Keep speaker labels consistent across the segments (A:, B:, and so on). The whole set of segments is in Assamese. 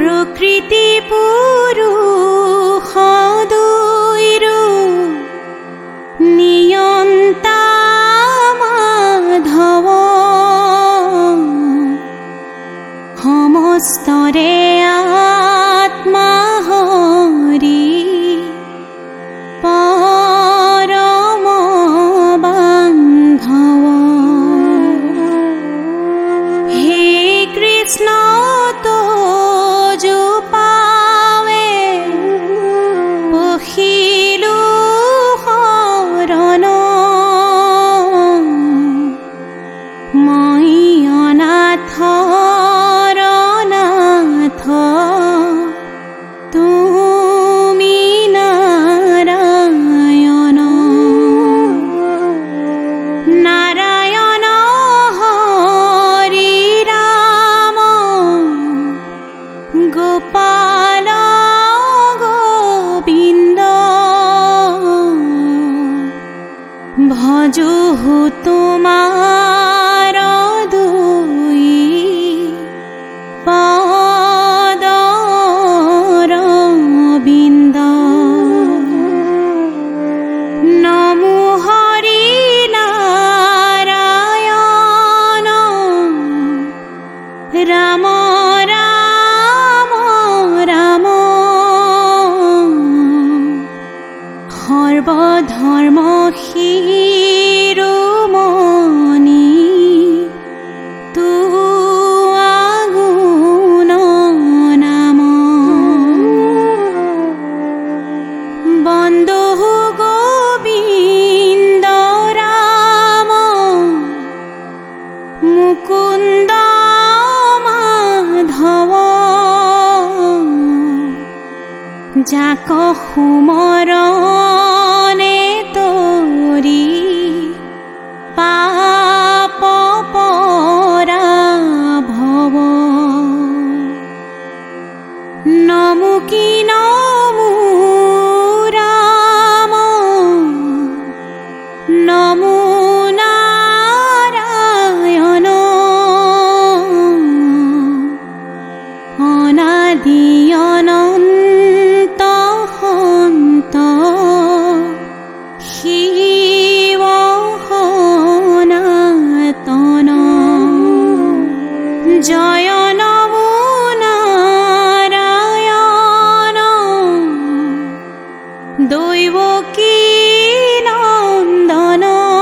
A: প্ৰকৃতি পুৰুষ দুইৰো নিয়ন্তা মাধৱ সমস্তৰে আত্মা হৰি পৰম বান্ধৱ। হে কৃষ্ণ তোজো পাৱে পখিলো শৰণ মই অনাথৰ নাথ তুমি নাৰায়ণ। নাৰায়ণ হৰি ৰাম গোপাল গোবিন্দ ভজো তোমাৰ দুই পদৰ বিন্দ। নমো হৰি নাৰায়ণ ৰাম ৰাম ৰাম সৰ্বধৰ্ম শিৰোমণি গুণ নাম। বন্দো গোবিন্দ ৰাম মুকুন্দ মাধৱ যাক সুমৰণে তৰি পাপ পৰাভৱ। নমো কি নমো ৰাম নমো নাৰায়ণ অনাদি অনন্ত সন্ত শিৱ সনাতন। জয় নমো নাৰায়ণ দৈৱকী নন্দন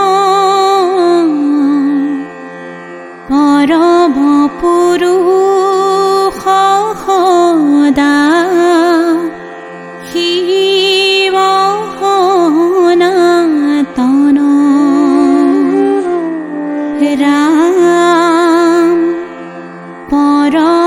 A: পৰম পুৰুষ সদা শিৱ সনাতন। ৰাম পৰম